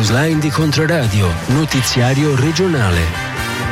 Newsline di Controradio, notiziario regionale.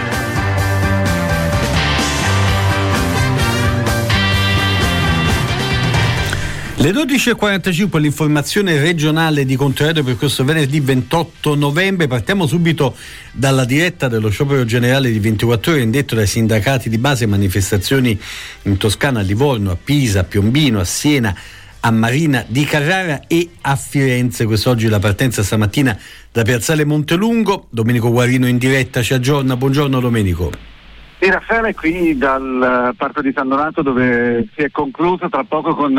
Le 12.45, l'informazione regionale di Controradio per questo venerdì 28 novembre. Partiamo subito dalla diretta dello sciopero generale di 24 ore indetto dai sindacati di base, manifestazioni in Toscana, a Livorno, a Pisa, a Piombino, a Siena, a Marina di Carrara e a Firenze. Quest'oggi la partenza stamattina da Piazzale Montelungo. Domenico Guarino in diretta ci aggiorna. Buongiorno Domenico. Sì, Raffaele, qui dal Parco di San Donato, dove si è concluso tra poco con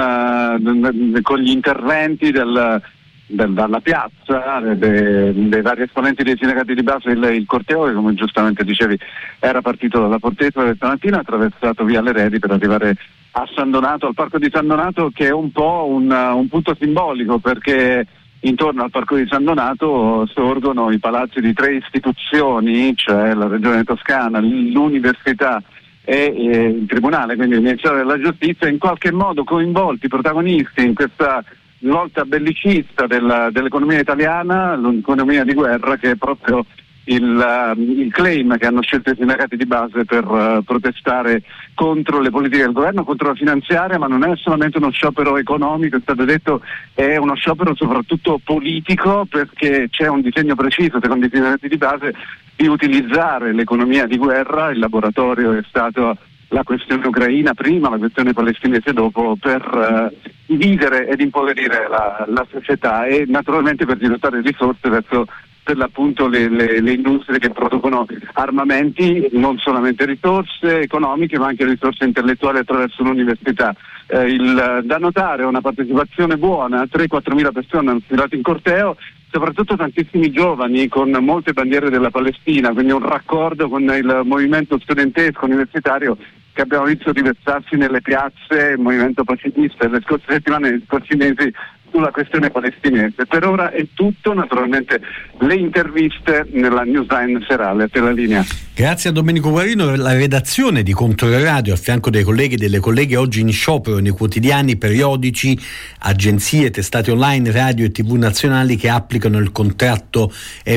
gli interventi dalla piazza dei vari esponenti dei sindacati di base, il corteo che, come giustamente dicevi, era partito dalla Portezza stamattina, ha attraversato via Leredi per arrivare a San Donato, al Parco di San Donato, che è un po' un punto simbolico, perché intorno al Parco di San Donato sorgono i palazzi di tre istituzioni, cioè la Regione Toscana, l'Università e il Tribunale, quindi il Ministero della Giustizia, in qualche modo coinvolti, protagonisti in questa svolta bellicista dell'economia italiana, l'economia di guerra, che è proprio il claim che hanno scelto i sindacati di base per protestare contro le politiche del governo, contro la finanziaria, ma non è solamente uno sciopero economico, è stato detto, è uno sciopero soprattutto politico, perché c'è un disegno preciso, secondo i sindacati di base, di utilizzare l'economia di guerra. Il laboratorio è stato la questione ucraina prima, la questione palestinese dopo, per dividere ed impoverire la società e naturalmente per dirottare risorse verso, per l'appunto, le industrie che producono armamenti, non solamente risorse economiche ma anche risorse intellettuali attraverso l'università. Da notare una partecipazione buona, 3-4 mila persone hanno sfilato in corteo, soprattutto tantissimi giovani con molte bandiere della Palestina, quindi un raccordo con il movimento studentesco universitario che abbiamo visto riversarsi nelle piazze, il movimento pacifista delle scorse settimane, negli scorsi mesi, sulla questione palestinese. Per ora è tutto, naturalmente le interviste nella Newsline serale. Per la linea. Grazie a Domenico Guarino. La redazione di Controradio, a fianco dei colleghi e delle colleghe, oggi in sciopero nei quotidiani, periodici, agenzie, testate online, radio e tv nazionali che applicano il contratto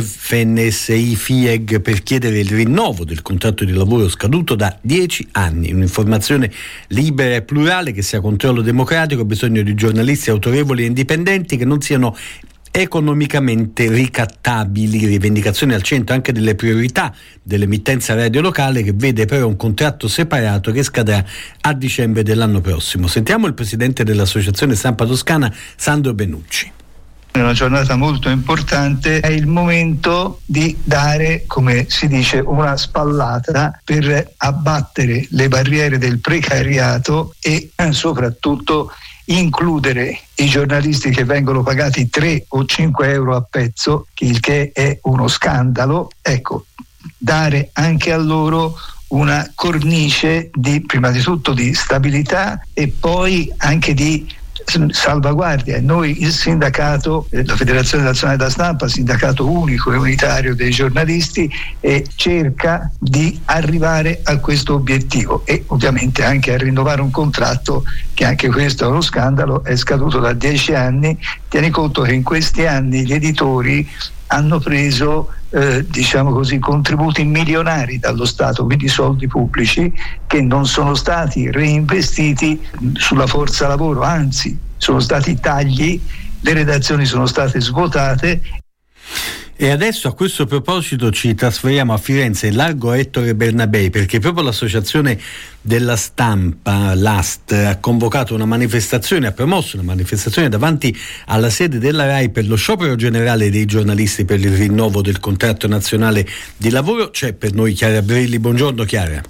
FNSI-FIEG per chiedere il rinnovo del contratto di lavoro scaduto da 10 anni. Un'informazione libera e plurale che sia controllo democratico, ha bisogno di giornalisti autorevoli e indipendenti che non siano economicamente ricattabili, rivendicazione al centro anche delle priorità dell'emittenza radio locale, che vede però un contratto separato che scadrà a dicembre dell'anno prossimo. Sentiamo il presidente dell'Associazione Stampa Toscana, Sandro Benucci. È una giornata molto importante, è il momento di dare, come si dice, una spallata per abbattere le barriere del precariato e soprattutto includere i giornalisti che vengono pagati 3 o 5 euro a pezzo, il che è uno scandalo. Ecco, dare anche a loro una cornice prima di tutto di stabilità e poi anche di salvaguardia. Noi, il sindacato, la Federazione Nazionale della Stampa, sindacato unico e unitario dei giornalisti, cerca di arrivare a questo obiettivo e ovviamente anche a rinnovare un contratto che, anche questo è uno scandalo, è scaduto da 10 anni. Tieni conto che in questi anni gli editori hanno preso diciamo così, contributi milionari dallo Stato, quindi soldi pubblici che non sono stati reinvestiti sulla forza lavoro, anzi sono stati tagli, le redazioni sono state svuotate. E adesso, a questo proposito, ci trasferiamo a Firenze, largo Ettore Bernabei, perché proprio l'Associazione della Stampa, l'AST, ha convocato una manifestazione, ha promosso una manifestazione davanti alla sede della RAI per lo sciopero generale dei giornalisti per il rinnovo del contratto nazionale di lavoro. C'è per noi Chiara Brilli. Buongiorno Chiara.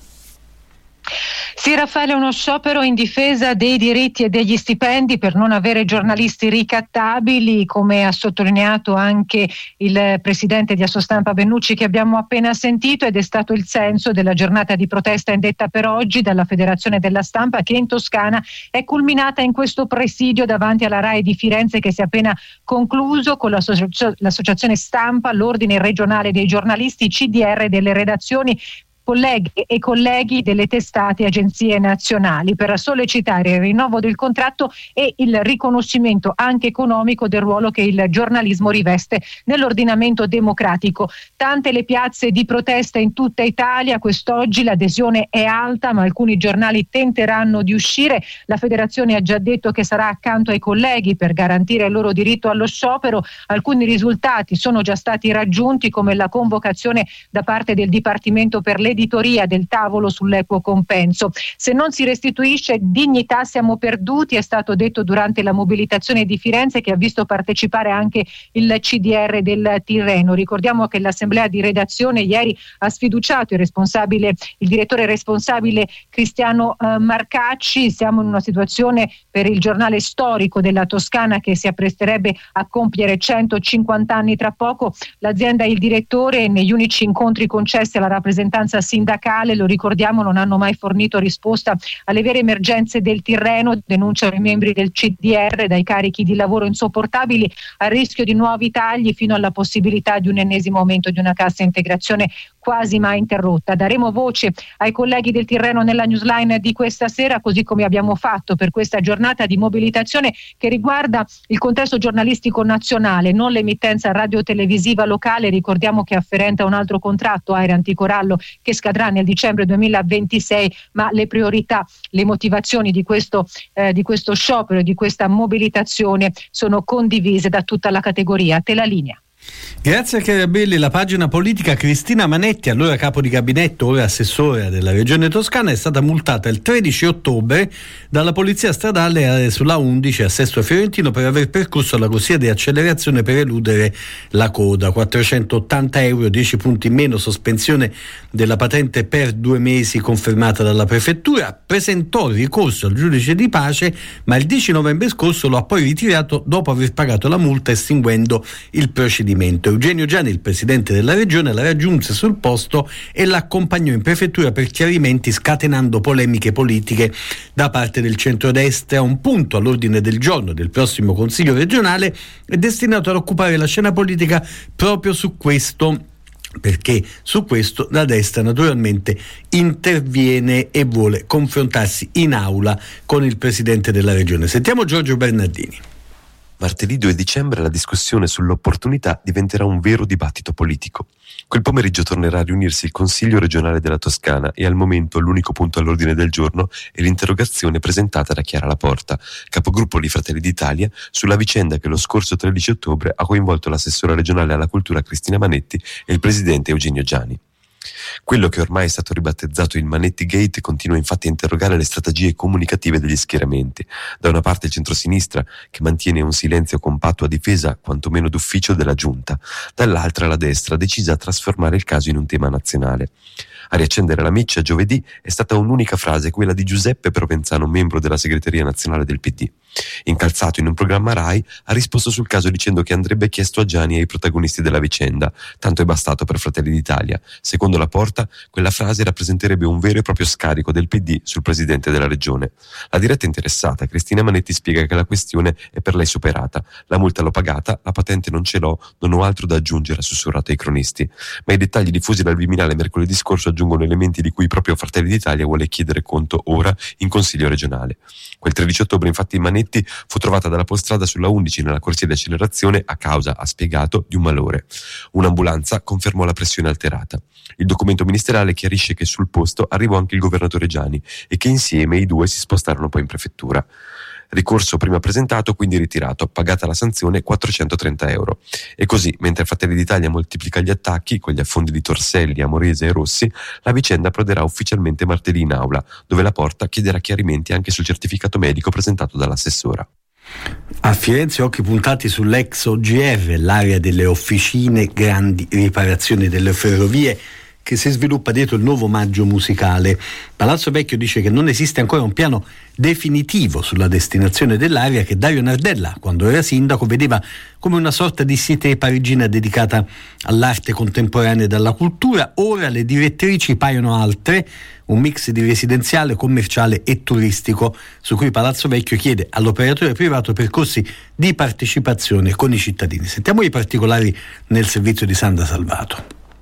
Sì, Raffaele, uno sciopero in difesa dei diritti e degli stipendi per non avere giornalisti ricattabili, come ha sottolineato anche il presidente di Assostampa Benucci che abbiamo appena sentito, ed è stato il senso della giornata di protesta indetta per oggi dalla Federazione della Stampa, che in Toscana è culminata in questo presidio davanti alla RAI di Firenze, che si è appena concluso con l'Associazione Stampa, l'Ordine regionale dei giornalisti, CDR delle redazioni, colleghe e colleghi delle testate e agenzie nazionali per sollecitare il rinnovo del contratto e il riconoscimento anche economico del ruolo che il giornalismo riveste nell'ordinamento democratico. Tante le piazze di protesta in tutta Italia, quest'oggi l'adesione è alta, ma alcuni giornali tenteranno di uscire. La federazione ha già detto che sarà accanto ai colleghi per garantire il loro diritto allo sciopero. Alcuni risultati sono già stati raggiunti, come la convocazione da parte del Dipartimento per l'editoria del tavolo sull'equo compenso. Se non si restituisce dignità siamo perduti, è stato detto durante la mobilitazione di Firenze, che ha visto partecipare anche il CDR del Tirreno. Ricordiamo che l'assemblea di redazione ieri ha sfiduciato il direttore responsabile Cristiano Marcacci. Siamo in una situazione per il giornale storico della Toscana che si appresterebbe a compiere 150 anni tra poco. L'azienda e il direttore, negli unici incontri concessi alla rappresentanza sindacale, lo ricordiamo, non hanno mai fornito risposta alle vere emergenze del Tirreno, denunciano i membri del CDR, dai carichi di lavoro insopportabili al rischio di nuovi tagli fino alla possibilità di un ennesimo aumento di una cassa integrazione quasi mai interrotta. Daremo voce ai colleghi del Tirreno nella newsline di questa sera, così come abbiamo fatto per questa giornata di mobilitazione che riguarda il contesto giornalistico nazionale, non l'emittenza radiotelevisiva locale. Ricordiamo che è afferente a un altro contratto, Aere Anticorallo, che scadrà nel dicembre 2026, ma le priorità, le motivazioni di questo sciopero, di questa mobilitazione sono condivise da tutta la categoria. Te la linea. Grazie a Carabelli. La pagina politica. Cristina Manetti, allora capo di gabinetto, ora assessore della regione Toscana, è stata multata il 13 ottobre dalla polizia stradale sulla 11 a Sesto Fiorentino per aver percorso la corsia di accelerazione per eludere la coda. 480 euro, 10 punti in meno, sospensione della patente per 2 mesi confermata dalla prefettura. Presentò il ricorso al giudice di pace, ma il 10 novembre scorso lo ha poi ritirato dopo aver pagato la multa, estinguendo il procedimento. Eugenio Giani, il presidente della regione, la raggiunse sul posto e l'accompagnò in prefettura per chiarimenti, scatenando polemiche politiche da parte del centrodestra. Un punto all'ordine del giorno del prossimo Consiglio regionale è destinato ad occupare la scena politica proprio su questo, perché su questo la destra naturalmente interviene e vuole confrontarsi in aula con il presidente della regione. Sentiamo Giorgio Bernardini. Martedì 2 dicembre la discussione sull'opportunità diventerà un vero dibattito politico. Quel pomeriggio tornerà a riunirsi il Consiglio regionale della Toscana e al momento l'unico punto all'ordine del giorno è l'interrogazione presentata da Chiara Laporta, capogruppo di Fratelli d'Italia, sulla vicenda che lo scorso 13 ottobre ha coinvolto l'assessora regionale alla cultura Cristina Manetti e il presidente Eugenio Giani. Quello che ormai è stato ribattezzato il Manetti Gate continua infatti a interrogare le strategie comunicative degli schieramenti. Da una parte il centrosinistra, che mantiene un silenzio compatto a difesa quantomeno d'ufficio della giunta, dall'altra la destra decisa a trasformare il caso in un tema nazionale. A riaccendere la miccia giovedì è stata un'unica frase, quella di Giuseppe Provenzano, membro della segreteria nazionale del PD. Incalzato in un programma Rai, ha risposto sul caso dicendo che andrebbe chiesto a Giani e ai protagonisti della vicenda, tanto è bastato per Fratelli d'Italia. Secondo Laporta, quella frase rappresenterebbe un vero e proprio scarico del PD sul presidente della regione. La diretta interessata, Cristina Manetti, spiega che la questione è per lei superata. La multa l'ho pagata, la patente non ce l'ho, non ho altro da aggiungere, ha sussurrato ai cronisti. Ma i dettagli diffusi dal Viminale mercoledì scorso aggiungono elementi di cui proprio Fratelli d'Italia vuole chiedere conto ora in Consiglio regionale. Quel 13 ottobre infatti Manetti fu trovata dalla Polstrada sulla 11 nella corsia di accelerazione a causa, ha spiegato, di un malore. Un'ambulanza confermò la pressione alterata. Il documento ministeriale chiarisce che sul posto arrivò anche il governatore Giani e che insieme i due si spostarono poi in prefettura. Ricorso prima presentato, quindi ritirato, pagata la sanzione 430 euro. E così, mentre Fratelli d'Italia moltiplica gli attacchi con gli affondi di Torselli, Amorese e Rossi, la vicenda approderà ufficialmente martedì in aula, dove Laporta chiederà chiarimenti anche sul certificato medico presentato dall'assessora. A Firenze occhi puntati sull'ex OGR, l'area delle officine grandi riparazioni delle ferrovie, che si sviluppa dietro il nuovo Maggio musicale. Palazzo Vecchio dice che non esiste ancora un piano definitivo sulla destinazione dell'area, che Dario Nardella, quando era sindaco, vedeva come una sorta di cité parigina dedicata all'arte contemporanea e alla cultura. Ora le direttrici paiono altre, un mix di residenziale, commerciale e turistico, su cui Palazzo Vecchio chiede all'operatore privato percorsi di partecipazione con i cittadini. Sentiamo i particolari nel servizio di Sandra Salvato.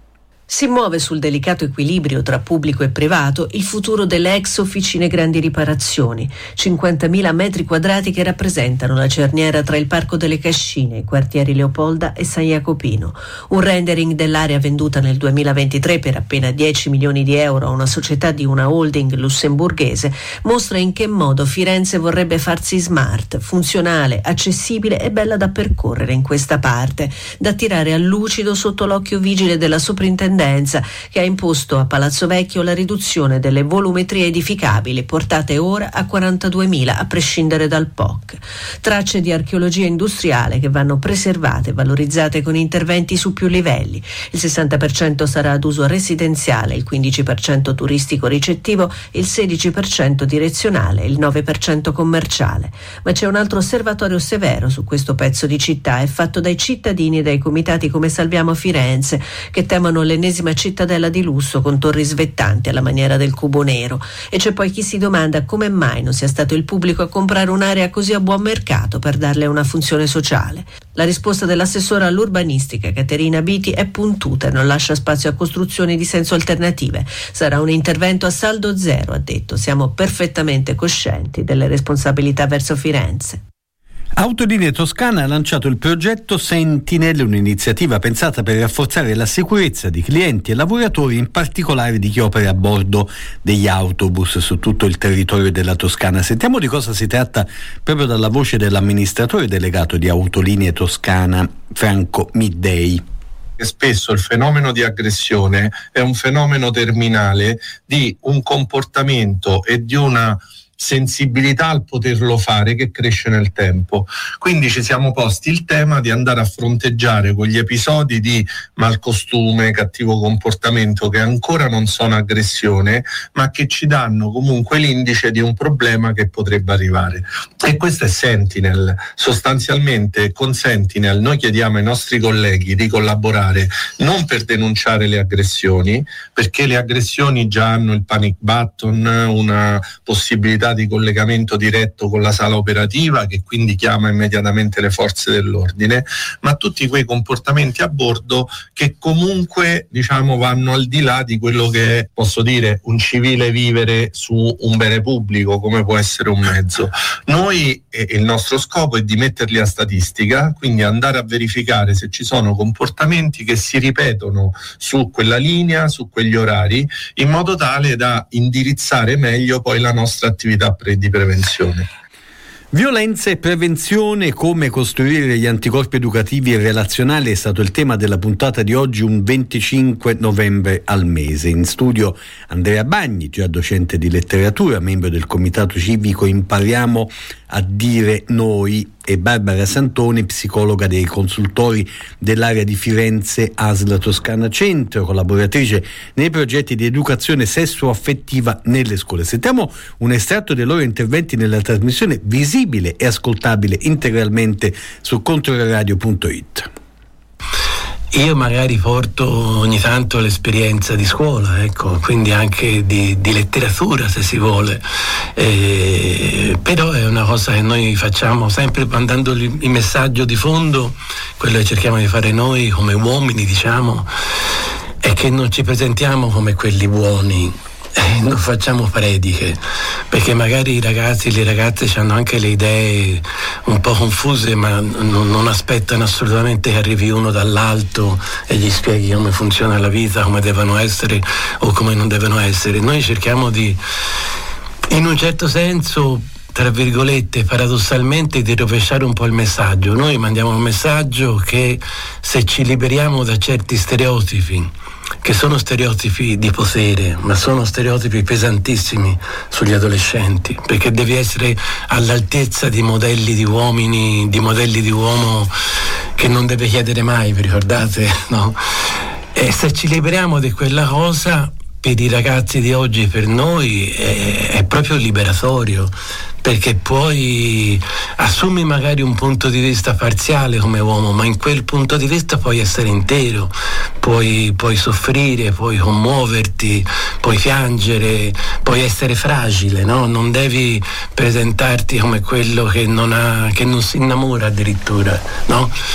Si muove sul delicato equilibrio tra pubblico e privato il futuro delle ex officine grandi riparazioni, 50.000 metri quadrati che rappresentano la cerniera tra il Parco delle Cascine, i quartieri Leopolda e San Jacopino. Un rendering dell'area venduta nel 2023 per appena 10 milioni di euro a una società di una holding lussemburghese mostra in che modo Firenze vorrebbe farsi smart, funzionale, accessibile e bella da percorrere in questa parte, da tirare a lucido sotto l'occhio vigile della soprintendenza che ha imposto a Palazzo Vecchio la riduzione delle volumetrie edificabili portate ora a 42.000 a prescindere dal POC. Tracce di archeologia industriale che vanno preservate e valorizzate con interventi su più livelli. Il 60% sarà ad uso residenziale, il 15% turistico ricettivo, il 16% direzionale, il 9% commerciale. Ma c'è un altro osservatorio severo su questo pezzo di città, è fatto dai cittadini e dai comitati come Salviamo Firenze, che temono l'ennesima cittadella di lusso con torri svettanti alla maniera del Cubo Nero. E c'è poi chi si domanda come mai non sia stato il pubblico a comprare un'area così a buon mercato per darle una funzione sociale. La risposta dell'assessora all'urbanistica Caterina Biti è puntuta e non lascia spazio a costruzioni di senso alternative. Sarà un intervento a saldo zero, ha detto. Siamo perfettamente coscienti delle responsabilità verso Firenze. Autolinee Toscana ha lanciato il progetto Sentinel, un'iniziativa pensata per rafforzare la sicurezza di clienti e lavoratori, in particolare di chi opera a bordo degli autobus su tutto il territorio della Toscana. Sentiamo di cosa si tratta proprio dalla voce dell'amministratore delegato di Autolinee Toscana, Franco Middei. Spesso il fenomeno di aggressione è un fenomeno terminale di un comportamento e di una sensibilità al poterlo fare che cresce nel tempo. Quindi ci siamo posti il tema di andare a fronteggiare quegli episodi di malcostume, cattivo comportamento che ancora non sono aggressione, ma che ci danno comunque l'indice di un problema che potrebbe arrivare. E questo è Sentinel. Sostanzialmente con Sentinel noi chiediamo ai nostri colleghi di collaborare non per denunciare le aggressioni, perché le aggressioni già hanno il panic button, una possibilità di collegamento diretto con la sala operativa che quindi chiama immediatamente le forze dell'ordine, ma tutti quei comportamenti a bordo che comunque vanno al di là di quello che è, posso dire, un civile vivere su un bene pubblico come può essere un mezzo. Noi il nostro scopo è di metterli a statistica, quindi andare a verificare se ci sono comportamenti che si ripetono su quella linea, su quegli orari, in modo tale da indirizzare meglio poi la nostra attività di prevenzione. Violenza e prevenzione, come costruire gli anticorpi educativi e relazionali è stato il tema della puntata di oggi, un 25 novembre al mese. In studio Andrea Bagni, già docente di letteratura, membro del comitato civico Impariamo a dire noi, e Barbara Santoni, psicologa dei consultori dell'area di Firenze ASL Toscana Centro, collaboratrice nei progetti di educazione sessuo-affettiva nelle scuole. Sentiamo un estratto dei loro interventi nella trasmissione visibile e ascoltabile integralmente su controradio.it. Io magari porto ogni tanto l'esperienza di scuola, quindi anche di letteratura se si vuole, però è una cosa che noi facciamo sempre mandando il messaggio di fondo, quello che cerchiamo di fare noi come uomini, è che non ci presentiamo come quelli buoni, non facciamo prediche, perché magari i ragazzi e le ragazze hanno anche le idee un po' confuse, ma non aspettano assolutamente che arrivi uno dall'alto e gli spieghi come funziona la vita, come devono essere o come non devono essere. Noi cerchiamo di, in un certo senso, tra virgolette, paradossalmente, di rovesciare un po' il messaggio. Noi mandiamo un messaggio che se ci liberiamo da certi stereotipi, che sono stereotipi di potere, ma sono stereotipi pesantissimi sugli adolescenti, perché devi essere all'altezza di modelli di uomini, di modelli di uomo che non deve chiedere mai, vi ricordate? No? E se ci liberiamo di quella cosa, per i ragazzi di oggi, per noi è proprio liberatorio, perché poi assumi magari un punto di vista parziale come uomo, ma in quel punto di vista puoi essere intero, puoi soffrire, puoi commuoverti, puoi piangere, puoi essere fragile, no? Non devi presentarti come quello che non si innamora addirittura, no?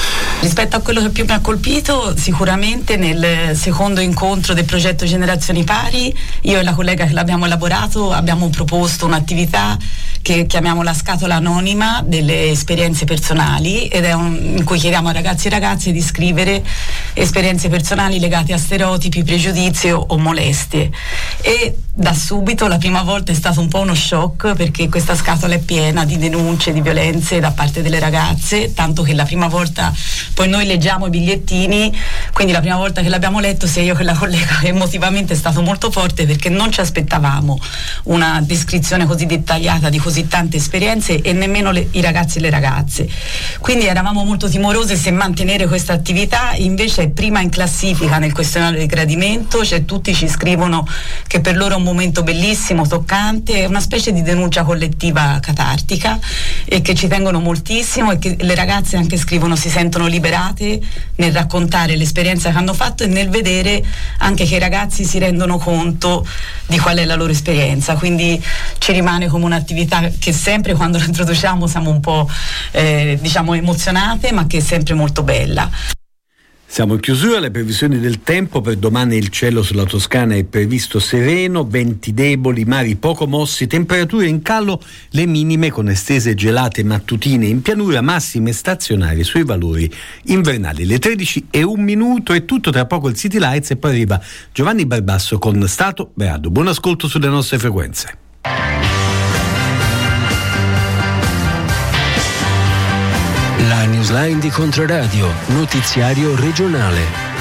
Rispetto a quello che più mi ha colpito, sicuramente nel secondo incontro del progetto Generazioni Pari, io e la collega che l'abbiamo elaborato abbiamo proposto un'attività che chiamiamo la scatola anonima delle esperienze personali, ed è in cui chiediamo a ragazzi e ragazze di scrivere esperienze personali legate a stereotipi, pregiudizi o molestie. E da subito la prima volta è stato un po' uno shock, perché questa scatola è piena di denunce, di violenze da parte delle ragazze, tanto che la prima volta poi noi leggiamo i bigliettini, quindi la prima volta che l'abbiamo letto sia io che la collega emotivamente è stato molto forte, perché non ci aspettavamo una descrizione così dettagliata di così tante esperienze e nemmeno i ragazzi e le ragazze. Quindi eravamo molto timorose se mantenere questa attività, invece è prima in classifica nel questionario di gradimento, cioè tutti ci scrivono che per loro è un momento bellissimo, toccante, è una specie di denuncia collettiva catartica e che ci tengono moltissimo, e che le ragazze anche scrivono si sentono liberate nel raccontare l'esperienza che hanno fatto e nel vedere anche che i ragazzi si rendono conto di qual è la loro esperienza. Quindi ci rimane come un'attività che sempre quando la introduciamo siamo un po' emozionate, ma che è sempre molto bella. Siamo in chiusura. Le previsioni del tempo: per domani il cielo sulla Toscana è previsto sereno, venti deboli, mari poco mossi, temperature in calo, le minime con estese gelate mattutine in pianura, massime stazionarie sui valori invernali. Le 13:01 è tutto, tra poco il City Lights e poi arriva Giovanni Barbasso con Stato Berardo. Buon ascolto sulle nostre frequenze. La Newsline di Controradio, notiziario regionale.